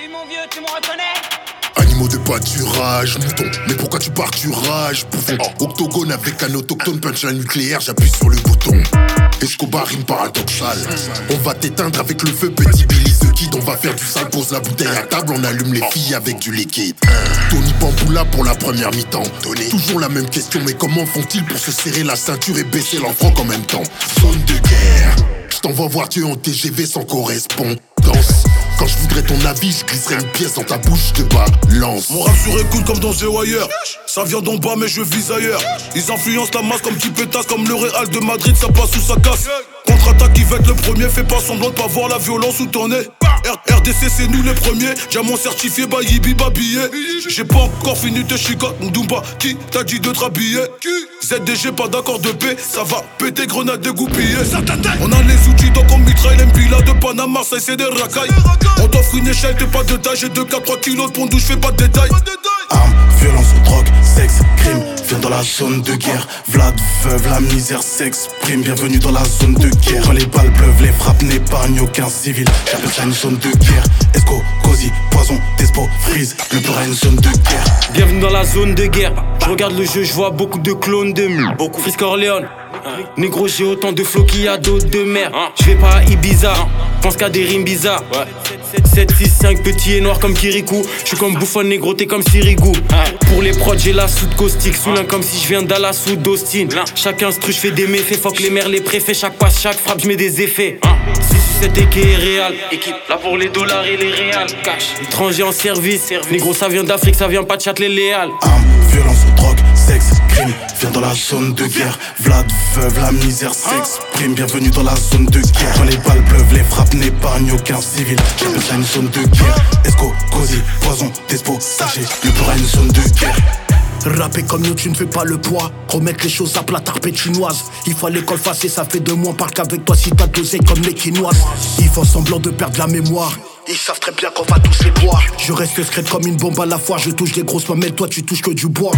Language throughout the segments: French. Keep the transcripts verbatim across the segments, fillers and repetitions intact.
Salut mon vieux, tu me reconnais? Animaux de pâturage, mouton, mais pourquoi tu pars, tu rages, bouffon. Octogone avec un autochtone, punchline nucléaire, j'appuie sur le bouton. Escobar rime paradoxal. On va t'éteindre avec le feu, petit Billy the Kid. On va faire du sale, pose la bouteille à table, on allume les filles avec du liquide. Tony Bamboula pour la première mi-temps. Toujours la même question, mais comment font-ils pour se serrer la ceinture et baisser l'enfant en même temps? Zone de guerre, je t'envoie voir Dieu en T G V sans correspondance. Quand je voudrais ton avis, je glisserais une pièce dans ta bouche de balance. Mon rap sur écoute comme dans The Wire. Ça vient d'en bas mais je vise ailleurs. Ils influencent la masse comme qui pétasse. Comme le Real de Madrid, ça passe ou ça casse. Contre-attaque qui va être le premier. Fais pas semblant de pas voir la violence où t'en es. R D C c'est nous les premiers. Diamant certifié, bayibi babillé. J'ai pas encore fini de chica Ndumba, qui t'a dit de te rhabiller? Z D G pas d'accord de paix. Ça va péter, grenade dégoupillée. On a les outils donc on mitraille. L'Empila de Panama, ça c'est des racailles. On t'offre une échelle, t'es pas de taille. J'ai deux, quatre, trois kilos de pondou, j'fais pas de détails. Armes, violence, drogue, sexe, crime. Viens dans la zone de guerre. Vlad, veuve, la misère s'exprime. Bienvenue dans la zone de guerre. Quand les balles pleuvent, les frappes n'épargnent aucun civil. J'appelle ça une zone de guerre. Esco, Cozy, Poison, Despo, Freeze. Le peur à une zone de guerre. Bienvenue dans la zone de guerre. Je regarde le jeu, je vois beaucoup de clones de mule. Beaucoup Frisk Orléans. Négro, j'ai autant de flots qu'il y a d'autres de mer. Je vais pas à Ibiza, pense qu'à des rimes bizarres. sept, six, cinq, petit et noir comme Kirikou. Je suis comme Bouffon, négro, t'es comme Sirigu. Pour les prods, j'ai la soude caustique. Soulin comme si je viens Dallas ou d'Austin. Chaque instru, je fais des méfaits. Fuck les mères, les préfets. Chaque passe, chaque frappe, je mets des effets. six six sept et est réel. Équipe, là pour les dollars et les réals. Cash, étranger en service. Négro, ça vient d'Afrique, ça vient pas de Châtelet-Léal. Armes, violence, drogue, sexe, crime. Viens dans la zone de guerre. Vlad, veuve, la misère s'exprime. Bienvenue dans la zone de guerre. Quand les balles pleuvent, les frappes n'épargnent aucun civil. J'appelle ça une zone de guerre. Esco, Cozy, Poison, Despo, sachez. Le peur à une zone de guerre. Rapper comme nous, tu ne fais pas le poids. Remettre les choses à plat, tarpée chinoise. Il faut à l'école facée, ça fait deux mois. Parle qu'avec toi si t'as dosé comme les quinoises. Ils font semblant de perdre la mémoire. Ils savent très bien qu'on va tous les boire. Je reste secrète comme une bombe à la fois. Je touche des grosses mamelles, toi tu touches que du bois.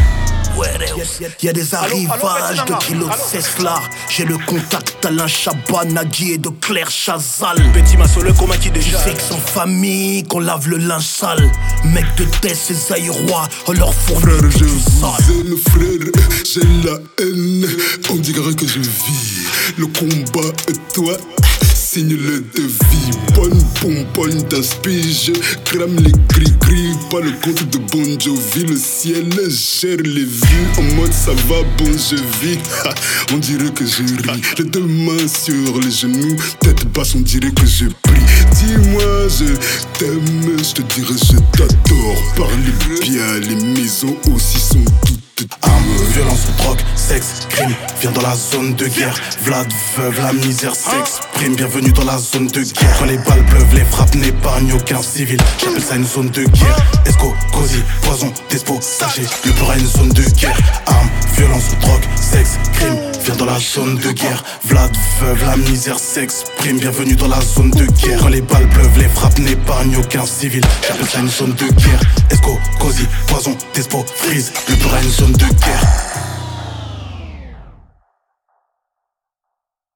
Y'a des arrivages de kilos de Cesslar. J'ai le contact d'Alain Chabat, Nagui et de Claire Chazal. Petit Masso, le coma qui déjà. Tu sais que sans famille, qu'on lave le linge sale. Mec de tête, ces aérois, on leur fournit Frère, je du vous sale. aime, frère, j'ai la haine. On dirait que je vis le combat et toi signe le devis. Bonne bonbonne d'inspi, je crame les gris-gris. Pas le compte de Bon Jovi, le ciel gère les vues. En mode ça va, bon je vis. Ha, on dirait que je ris, les deux mains sur les genoux, tête basse, on dirait que je prie. Dis-moi je t'aime, je te dirai je t'adore. Parle bien, les maisons aussi sont toutes. Armes, violence, drogue, sexe, crime. Viens dans la zone de guerre. Vlad, veuve, la misère s'exprime. Bienvenue dans la zone de guerre. Quand les balles pleuvent, les frappes n'épargnent aucun civil. J'appelle ça une zone de guerre. Esco, Cozy, Poison, Despo, sachez. Le peur à une zone de guerre. Armes, violence, drogue, sexe, crime. Viens dans la zone de guerre. Vlad, veuve, la misère s'exprime. Bienvenue dans la zone de guerre. Quand les balles pleuvent, les frappes n'épargnent aucun civil. J'appelle ça une zone de guerre. Esco, Cozy, Poison, Despo, Freeze. Le peur à une zone de guerre.